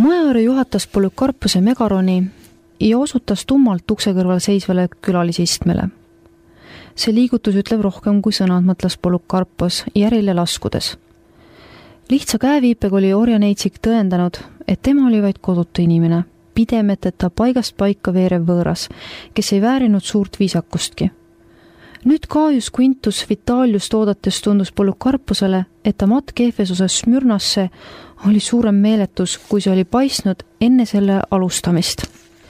Majare juhatas Polükarpuse Megaroni ja osutas tummalt ukse kõrval seisvale külalisistmele. See liigutus ütleb rohkem kui sõnad, mõtles Polükarpos järile laskudes. Lihtsa käeviipega oli orjaneitsik tõendanud, et tema oli vaid kodutu inimene, pidemeteta paigast paika veerev võõras, kes ei väärinud suurt viisakustki. Nüüd Gaius Quintus Vitaliust oodates tundus Polükarposele, et ta matk Efesoses Smyrnasse oli suurem meeletus, kui see oli paistnud enne selle alustamist.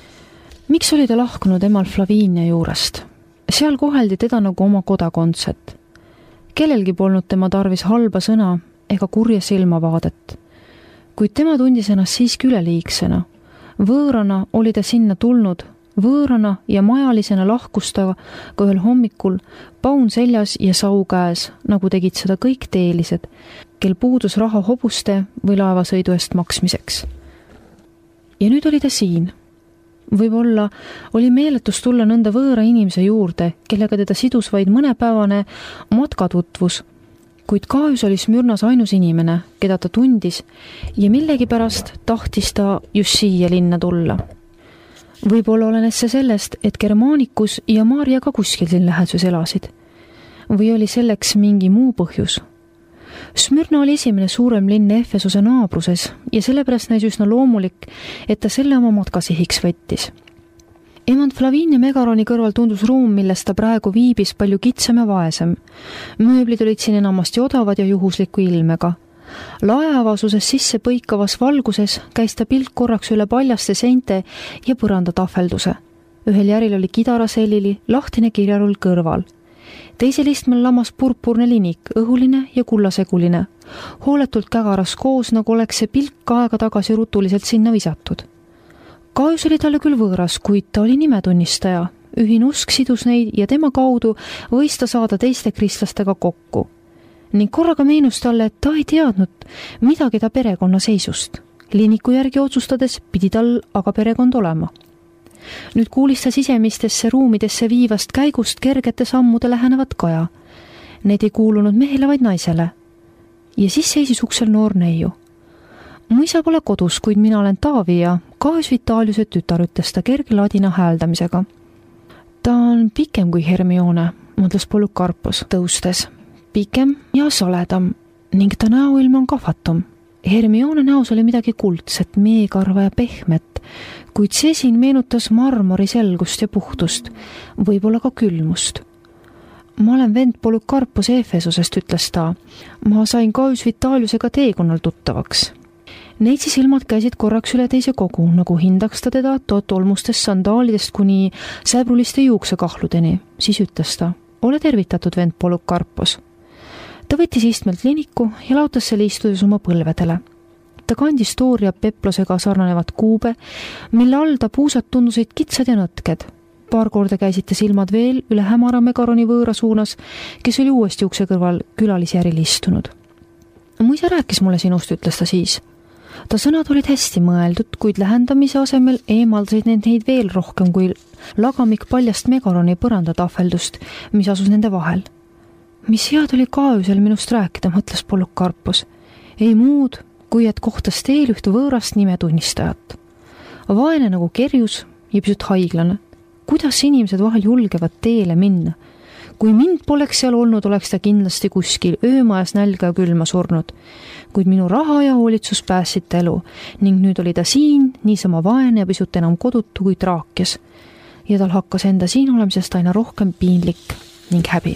Miks oli ta lahkunud emal Flavinia juurest? Seal koheldi teda nagu oma kodakondset. Kellelgi polnud tema tarvis halba sõna ega kurja silmavaadet. Kuid tema tundis ennast siiski üleliigsena. Võõrana oli ta sinna tulnud, võõrana ja majalisena lahkus ta ka ühel hommikul paun seljas ja sau käes, nagu tegid seda kõik teelised, kel puudus raha hobuste või laevasõidu eest maksmiseks. Ja nüüd oli ta siin. Võib-olla oli meeletus tulla nõnda võõra inimese juurde, kellega teda sidus vaid mõnepäevane matkatutvus, kuid Gaius oli Smyrnas ainus inimene, keda ta tundis ja millegipärast tahtis ta just siia linna tulla. Võib-olla olenes see sellest, et Germanicus ja Maria ka kuskil siin läheduses elasid. Või oli selleks mingi muu põhjus? Smyrna oli esimene suurem linn Efesuse naabruses ja sellepärast näis üsna loomulik, et ta selle oma matkasihiks võttis. Emand Flavinia Megaroni kõrval tundus ruum, milles ta praegu viibis palju kitsam ja vaesem. Mööblid olid siin enamasti odavad ja juhusliku ilmega. Laeavasuses sisse põikavas valguses käis ta pilk korraks üle paljaste seinte ja põranda tahvelduse. Ühel järil oli kidarasellili, lahtine kirjarull kõrval. Teisel istmel lamas purpurne linik, õhuline ja kullaseguline. Hooletult kägaras koos, nagu oleks see pilk aega tagasi rutuliselt sinna visatud. Gaius oli talle küll võõras, kuid ta oli nimetunnistaja. Ühine usk sidus neid ja tema kaudu võis ta saada teiste kristlastega kokku. Ning korraga meenus talle, et ta ei teadnud midagi ta perekonna seisust. Liniku järgi otsustades pidi tal aga perekond olema. Nüüd kuulis ta sisemistesse ruumidesse viivast käigust kergete sammude lähenevat kaja. Need ei kuulunud mehele, vaid naisele. Ja siis seisis uksel noor neiu. Mu isa pole kodus, kuid mina olen Taavi ja Gaius Vitaliuse tütar, ütles ta kerge ladina hääldamisega. Ta on pikem kui Hermione, mõtles Polükarpos tõustes. Pikem ja saledam ning ta näoilm on kahvatum. Hermione näos oli midagi kuldset, meegarva ja pehmet, kuid see siin meenutas marmori selgust ja puhtust, võib-olla ka külmust. Ma olen vend Polükarpos Efesusest, ütles ta. Ma sain Gaius Vitaliusega teekonnal tuttavaks. Neitsi silmad käisid korraks üle teise kogu, nagu hindaks ta teda tolmustest sandaalidest kuni säbruliste juuksekahludeni. Siis ütles ta, ole tervitatud, vend Polükarpos. Ta võttis istmelt liniku ja lautas selle istudes oma põlvedele. Ta kandis tooria peplosega sarnanevat kuube, mille all ta puusad tundusid kitsad ja nõtked. Paar korda käisite silmad veel üle hämara Megaroni võõra suunas, kes oli uuesti ukse kõrval külalisjäril istunud. Mu isa rääkis mulle sinust, ütles ta siis. Ta sõnad olid hästi mõeldud, kuid lähendamise asemel eemaldasid neid veel rohkem kui lagamik paljast Megaroni põrandatahveldust, mis asus nende vahel. Mis head oli Gaiusel minust rääkida, mõtles Polükarpos. Ei muud, kui et kohtas teel ühte võõrast nimetunnistajat. Vaene nagu kerjus ja pisut haiglane. Kuidas inimesed vahel julgevad teele minna? Kui mind poleks seal olnud, oleks ta kindlasti kuskil öömajas nälga ja külma surnud. Kuid minu raha ja hoolitsus päässid ta elu ning nüüd oli ta siin, niisama vaene ja pisut enam kodutu kui traakjas. Ja tal hakkas enda siin olemisest aina rohkem piinlik ning häbi.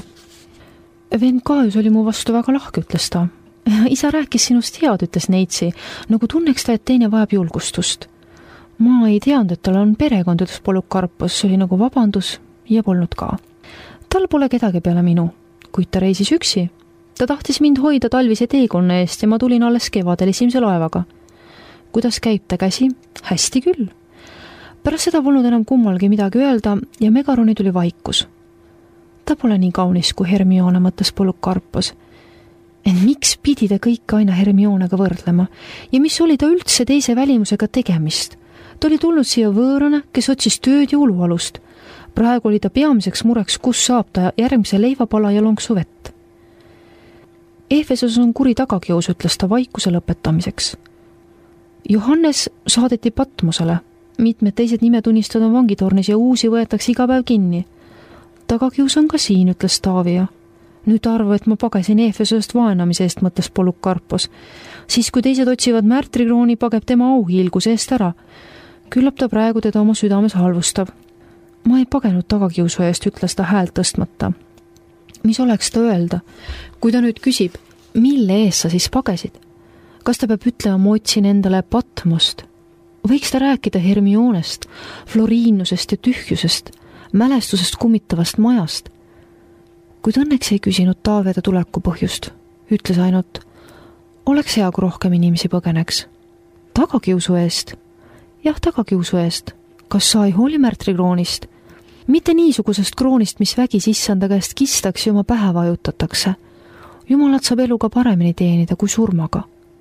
Vend Gaius oli mu vastu väga lahke, ütles ta. Isa rääkis sinust head, ütles Neitsi, nagu tunneks ta, et teine vajab julgustust. Ma ei teadnud, et tal on perekond, ütles Polükarpos, oli nagu vabandus ja polnud ka. Tal pole kedagi peale minu, kuid ta reisis üksi. Ta tahtis mind hoida talvise teekonna eest ja ma tulin alles kevadel esimese laevaga. Kuidas käib ta käsi? Hästi küll. Pärast seda polnud enam kummalgi midagi öelda ja Megaroni tuli vaikus. Ta pole nii kaunis kui Hermione, mõtles Polükarpos. En miks pidi ta kõike aina Hermionega võrdlema ja mis oli ta üldse teise välimusega tegemist? Ta oli tulnud siia võõrana, kes otsis tööd ja ulualust. Praegu oli ta peamiseks mureks, kus saab ta järgmise leivapala ja lonksu vett. Efesus on kuri tagakius, ütles ta vaikuse lõpetamiseks. Johannes saadeti Patmosele. Mitmed teised nimetunnistajad on vangitornis ja uusi võetakse iga päev kinni. Tagakius on ka siin, ütles Taavia. Nüüd arvu, et ma pagesin Efesosest vaenamise eest, mõtles Polikarpos. Siis, kui teised otsivad märtrikrooni, pageb tema auhiilguse eest ära. Küllap ta praegu teda oma südames halvustab. Ma ei pagenud tagakiusu eest, ütles ta häält tõstmata. Mis oleks ta öelda? Kui ta nüüd küsib, mille eest sa siis pagesid? Kas ta peab ütlema, ma otsin endale Patmost? Võiks ta rääkida Hermionest, Floriinusest ja tühjusest, mälestusest kummitavast majast? Kuid õnneks ei küsinud Taaveda tuleku põhjust. Ütles ainult, oleks hea, kui rohkem inimesi põgeneks. Tagakiusu eest? Jah, tagakiusu eest. Kas sa ei hooli märtrikroonist? Mitte niisugusest kroonist, mis vägis issanda käest kistakse ja oma pähe vajutatakse. Jumalat saab eluga paremini teenida kui surmaga.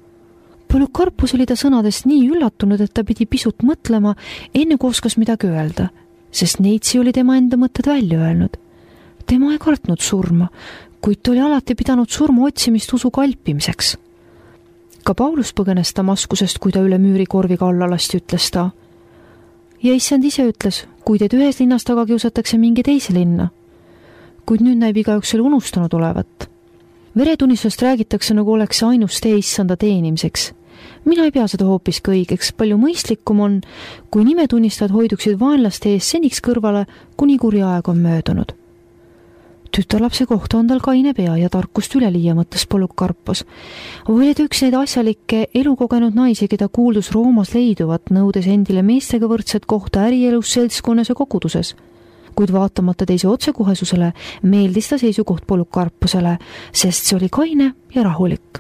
Polikarpus oli ta sõnadest nii üllatunud, et ta pidi pisut mõtlema, enne kui oskas midagi öelda, sest Neitsi oli tema enda mõtted välja öelnud. Tema ei kartnud surma, kuid ta oli alati pidanud surma otsimist usu kalpimiseks. Ka Paulus põgenes Damaskusest, kui ta üle müüri korviga alla lasti, ütles ta. Ja issand ise ütles, kui teid ühes linnas taga kiusatakse mingi teise linna. Kuid nüüd näib igaüks selle unustanud olevat. Veretunnistusest räägitakse, nagu oleks see ainus tee issanda teenimiseks. Mina ei pea seda hoopis õigeks, palju mõistlikum on, kui nimetunnistajad hoiduksid vaenlaste ees seniks kõrvale, kuni kuri aeg on möödunud. Tütarlapse kohta on tal kaine pea ja tarkust üleliia, mõtles Polikarpos. Või et üks neid asjalikke elukogenud naisi, keda kuuldus Roomas leiduvat, nõudes endile meestega võrdset kohta ärielus, seltskonnas ja koguduses. Kuid vaatamata teise otsekohesusele meeldis ta seisukoht Polikarposele, sest see oli kaine ja rahulik.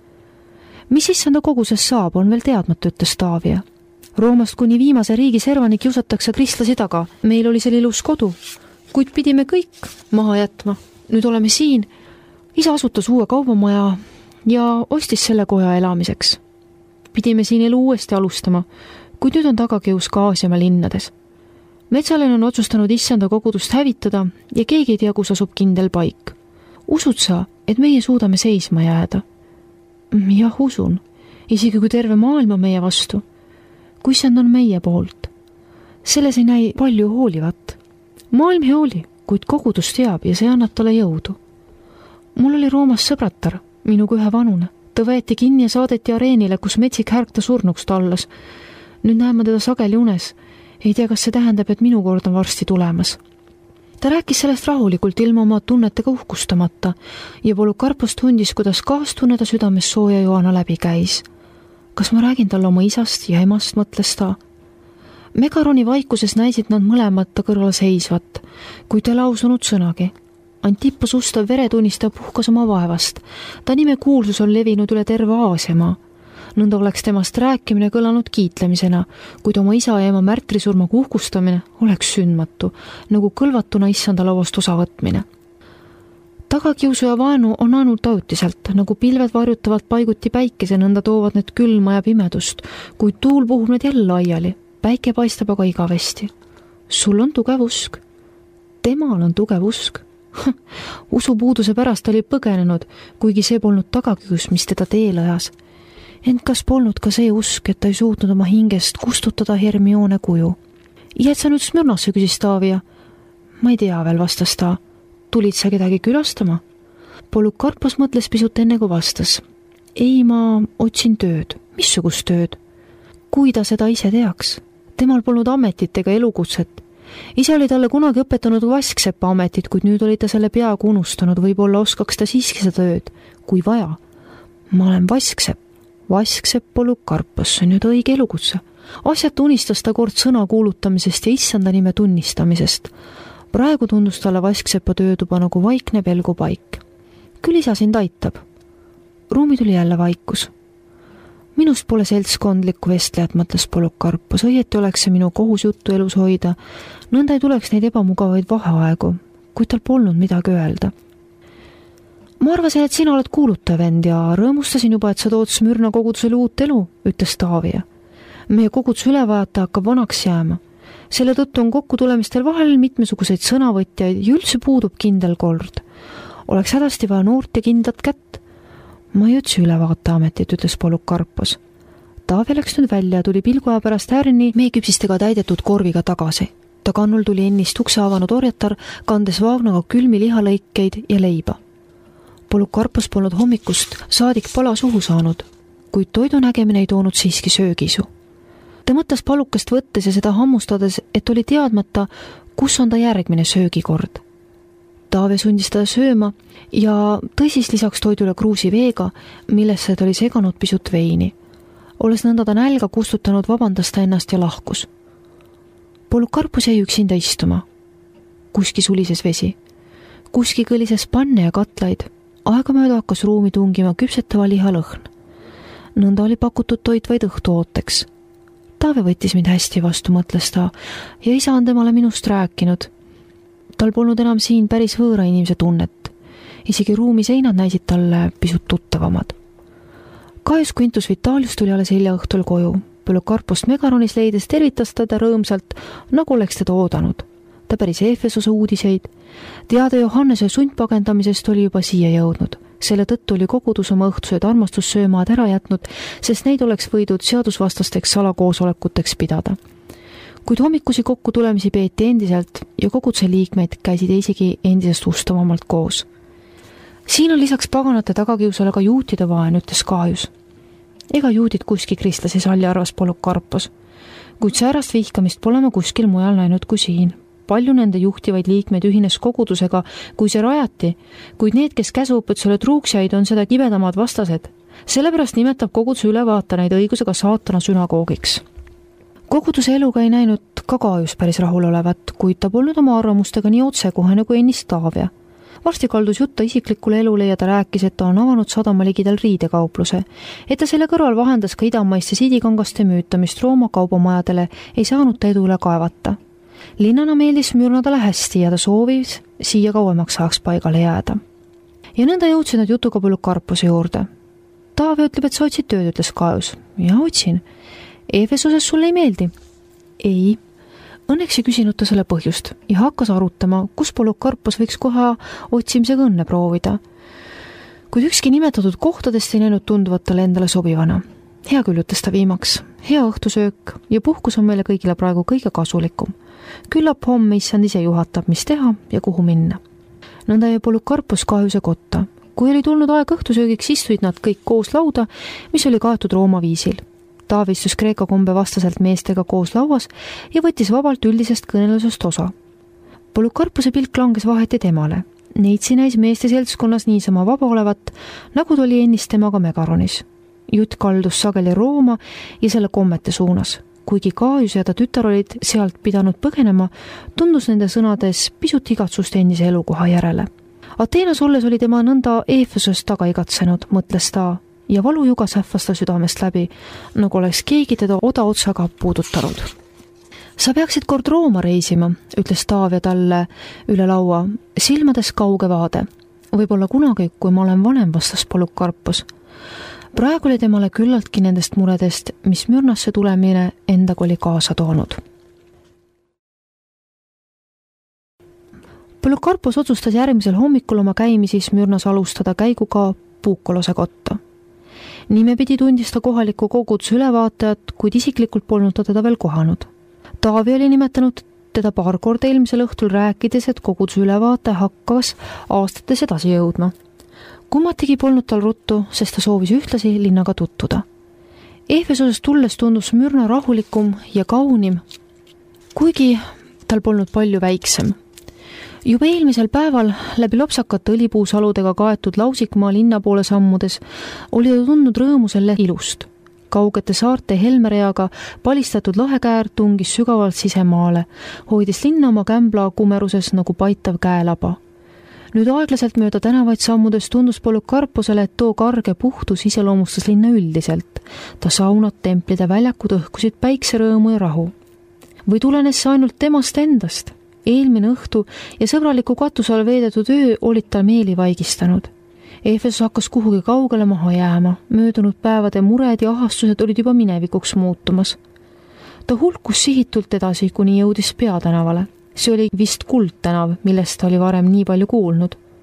Mis issanda koguses saab, on veel teadmata, ütles Taavia. Roomast kuni viimase riigi servani kiusatakse kristlasi taga. Meil oli seal ilus kodu, kuid pidime kõik maha jätma. Nüüd oleme siin. Isa asutas uue kaubamaja ja ostis selle koja elamiseks. Pidime siin elu uuesti alustama, kuid nüüd on tagakius ka Aasiamaa linnades. Metsalin on otsustanud issanda kogudust hävitada ja keegi ei tea, kus asub kindel paik. Usud sa, et meie suudame seisma jääda? Jah, usun, isegi kui terve maailma meie vastu. Kui issand on meie poolt. Selles ei näi palju hoolivat. Maailm ei hooli, kuid kogudus teab ja see annab talle jõudu. Mul oli Roomas sõbratar, minuga ühe vanune. Ta võeti kinni ja saadeti areenile, kus metsik härg ta surnuks tallas. Nüüd näeme teda sageli unes. Ei tea, kas see tähendab, et minu kord on varsti tulemas. Ta rääkis sellest rahulikult ilma oma tunnetega uhkustamata ja Polikarpos tundis, kuidas kaastunneda südames sooja joana läbi käis. Kas ma räägin talle oma isast ja emast, mõtles ta. Megaroni vaikuses näisid nad mõlemad ta kõrval seisvat, kuid ta lausunud sõnagi. Antippos ustav veretunnistaja puhkas oma vaevast. Ta nime kuulsus on levinud üle terve Aasiamaa. Nõnda oleks temast rääkimine kõlanud kiitlemisena, kuid oma isa ja ema märtrisurmaga uhkustamine oleks sündmatu, nagu kõlvatuna issanda lauast osa võtmine. Tagakiusu ja vaenu on ainult ajutiselt, nagu pilved varjutavalt paiguti päikese, nõnda toovad need külma ja pimedust, kuid tuul puhub need jälle laiali, päike paistab aga igavesti. Sul on tugev usk. Temal on tugev usk. Usupuuduse pärast oli põgenenud, kuigi see polnud tagakius, mis teda teel ajas. Ent kas polnud ka see usk, et ta ei suutnud oma hingest kustutada Hermione kuju? Jääd sa nüüd Smyrnasse, küsis Taavia. Ma ei tea veel, vastas ta. Tulid sa kedagi külastama? Polikarpos mõtles pisut enne, kui vastas. Ei, ma otsin tööd. Missugust tööd? Kui ta seda ise teaks? Temal polnud ametit ega elukutset. Isa oli talle kunagi õpetanud vasksepa ametit, kuid nüüd oli ta selle peaaegu unustanud. Võib-olla oskaks ta siiski seda tööd, kui vaja. Ma olen vasksepp. Vasksepp Polikarpos, see on nüüd õige elukutse. Asjata unistas ta kord sõna kuulutamisest ja issanda nime tunnistamisest. Praegu tundus talle vasksepa töötuba nagu vaikne pelgupaik. Küll isa sind aitab. Ruumi tuli jälle vaikus. Minust pole seltskondlikku vestlejat, mõtles Polikarpos. Õieti oleks see minu kohus juttu elus hoida. Nõnda ei tuleks neid ebamugavaid vaheaegu, kuid tal polnud midagi öelda. Ma arvasin, et sina oled kuulutaja vend ja rõõmustasin juba, et sa tood Smyrna kogudusele uut elu, ütles Taavia. Meie koguduse ülevajata hakkab vanaks jääma. Selle tõttu on kokkutulemistel vahel mitmesuguseid sõnavõtjaid ja üldse puudub kindel kord. Oleks hädasti vaja noort ja kindlat kätt. Ma ei otsi ülevaateametit, ütles Polikarpos. Taavi läks nüüd välja ja tuli pilguaja pärast äärni meeküpsistega täidetud korviga tagasi. Ta kannul tuli ennist ukse avanud orjatar, kandes vaagnaga külmi lihalõikeid ja leiba. Polikarpos polnud hommikust saadik pala suhu saanud, kuid toidu nägemine ei toonud siiski söögisu. Ta mõtles palukest võttes ja seda hammustades, et oli teadmata, kus on ta järgmine söögikord. Taavi sundis teda sööma ja tõsis lisaks toidule kruusi veega, millesse ta oli seganud pisut veini. Olles nõnda ta nälga kustutanud, vabandas ta ennast ja lahkus. Polikarpos jäi üksinda istuma. Kuski sulises vesi. Kuski kõlises panne ja katlaid. Aegamööda hakkas ruumi tungima küpsetava liha lõhn. Nõnda oli pakutud toit vaid õhtu ooteks. Taavi võttis mind hästi vastu, mõtles ta, ja isa on temale minust rääkinud. Tal polnud enam siin päris võõra inimese tunnet. Isegi ruumi seinad näisid talle pisut tuttavamad. Gaius Quintus Vitalius tuli alles hilja õhtul koju. Polikarpost Megaronis leides tervitas teda rõõmsalt, nagu oleks teda oodanud. Ta päris Efesose uudiseid. Teade Johannese sundpagendamisest oli juba siia jõudnud. Selle tõttu oli kogudus oma õhtused armastussöömaad ära jätnud, sest neid oleks võidud seadusvastasteks salakoosolekuteks pidada. Kuid hommikusi kokku tulemisi peeti endiselt ja koguduse liikmeid käisid isegi endisest ustavamalt koos. Siin on lisaks paganate tagakiusale ka juutide vaen, ütles Gaius. Ega juudid kuski kristlasi salli, arvas Polikarpos, kuid säärast vihkamist pole ma kuskil mujal näinud kui siin. Palju nende juhtivaid liikmeid ühines kogudusega, kui see rajati, kuid need, kes käsuõpetusele truuks jäid, on seda kibedamad vastased. Sellepärast nimetab koguduse ülevaata neid õigusega saatana sünagoogiks. Koguduse eluga ei näinud ka Gaius päris rahul olevat, kuid ta polnud oma arvamustega nii otsekohene kui ennist Taavia. Varsti kaldus jutta isiklikule elule ja ta rääkis, et ta on avanud sadama ligidal riidekaupluse, et ta selle kõrval vahendas ka idamaiste siidikangaste müütamist Rooma kaubamajadele, ei saanud ta edu üle kaevata. Linnana meeldis Smyrna talle hästi ja ta soovis siia kauemaks ajaks paigale jääda. Ja nõnda jõudsid nad jutuga Polikarpose juurde. Taavi ütleb, et sa otsid tööd, ütles Gaius. Ja otsin. Efesoses sulle ei meeldi? Ei. Õnneks ei küsinud ta selle põhjust ja hakkas arutama, kus Polikarpos võiks koha otsimisega õnne proovida. Kuid ükski nimetatud kohtadest ei näinud tunduvat talle endale sobivana. Hea küll, ütles ta viimaks. Hea õhtusöök ja puhkus on meile kõigile praegu kõige kasulikum. Küllap homme issand ise juhatab, mis teha ja kuhu minna. Nõnda jäi Polikarpos Gaiuse kotta. Kui oli tulnud aeg õhtusöögiks, istuid nad kõik koos lauda, mis oli kaetud Rooma viisil. Taavi istus Kreeka kombe vastaselt meestega koos lauas ja võttis vabalt üldisest kõnelusest osa. Polikarpose pilk langes vaheti temale. Neitsi näis meeste seltskonnas niisama vaba olevat, nagu ta oli ennist temaga Megaronis. Jutt kaldus sageli Rooma ja selle kommete suunas. Kuigi Gaius ja ta tütar olid sealt pidanud põgenema, tundus nende sõnades pisut igatsust endise elukoha järele. Ateenas olles oli tema nõnda Efesosest taga igatsenud, mõtles ta, ja valujuga sähvas ta südamest läbi, nagu oleks keegi teda odaotsaga puudutanud. Sa peaksid kord Rooma reisima, ütles Taavia talle üle laua, silmades kauge vaade. Võib-olla kunagi, kui ma olen vanem, vastas Polikarpos. Praegu oli temale küllaltki nendest muredest, mis Smyrnasse tulemine endaga oli kaasa toonud. Polikarpos otsustas järgmisel hommikul oma käimisi Smyrnas alustada käiguga Puukolose kotta. Nimepidi tundis ta kohaliku koguduse ülevaatajat, kuid isiklikult polnud ta teda veel kohanud. Taavi oli nimetanud teda paar korda eelmisel õhtul rääkides, et koguduse ülevaataja hakkas aastates edasi jõudma. Kummatigi polnud tal ruttu, sest ta soovis ühtlasi linnaga tuttuda. Efesosest tulles tundus Smyrna rahulikum ja kaunim, kuigi tal polnud palju väiksem. Juba eelmisel päeval läbi lopsakate õlipuusaludega kaetud lausikmaa linna poole sammudes oli ta tundnud rõõmuselle ilust. Kaugete saarte helmereaga palistatud lahekäär tungis sügavalt sisemaale, hoidis linna oma kämbla kumeruses nagu paitav käelaba. Nüüd aeglaselt mööda tänavaid sammudes tundus Polikarposele, et too karge puhtus iseloomustas linna üldiselt. Ta saunad, templid ja väljakud õhkusid päikserõõmu ja rahu. Või tulenes see ainult temast endast? Eelmine õhtu ja sõbraliku katuse all veedetud öö olid tal meeli vaigistanud. Efesos hakkas kuhugi kaugele maha jääma. Möödunud päevade mured ja ahastused olid juba minevikuks muutumas. Ta hulkus sihitult edasi, kuni jõudis peatänavale. See oli vist Kuldtänav, millest ta oli varem nii palju kuulnud.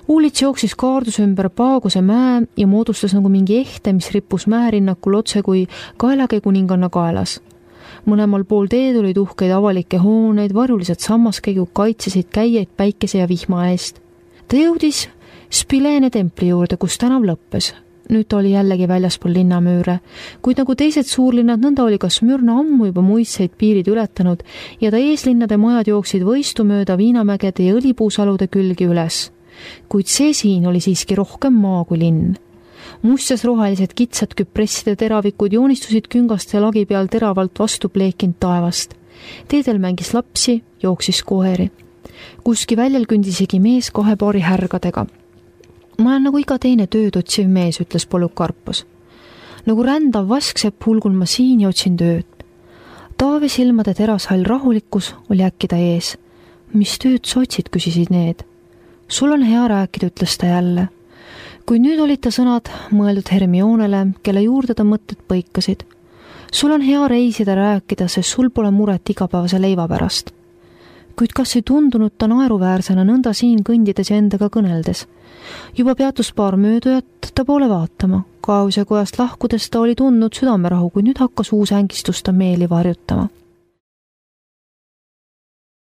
Uulits jooksis kaardus ümber Paaguse mäe ja moodustas nagu mingi ehte, mis rippus mäerinnakul otse kui kaelake kuninganna kaelas. Mõlemal pool teed olid uhkeid avalikke hooneid, varjulised sammaskäigud kaitsesid käijaid päikese ja vihma eest. Ta jõudis Spileene templi juurde, kus tänav lõppes. Nüüd ta oli jällegi väljaspool linnamüüre, kuid nagu teised suurlinnad, nõnda oli ka Smürna ammu juba muistseid piirid ületanud ja ta eeslinnade majad jooksid võistu mööda viinamägede ja õlipuusalude külgi üles. Kuid see siin oli siiski rohkem maa kui linn. Mustas rohelised kitsad küpresside teravikud joonistusid küngaste lagi peal teravalt vastu pleekinud taevast. Teedel mängis lapsi, jooksis koeri. Kuski väljal kündisegi mees 2 paari härgadega. Ma olen nagu iga teine tööd otsiv mees, ütles Polükarpos. Nagu rändav vasksepp hulgun ma siin ja otsin tööd. Taavi silmade terashall rahulikkus oli äkki ta ees. Mis tööd sa otsid, küsisid need. Sul on hea rääkida, ütles ta jälle. Kuid nüüd olid ta sõnad mõeldud Hermionele, kelle juurde ta mõtted põikasid. Sul on hea reisida rääkida, sest sul pole muret igapäevase leiva pärast. Kuid kas ei tundunud ta naeruväärsena nõnda siin kõndides ja endaga kõneldes? Juba peatus paar möödujat ta poole vaatama. Kaose kojast lahkudes ta oli tundnud südamerahu, kui nüüd hakkas uus ängistus ta meeli varjutama.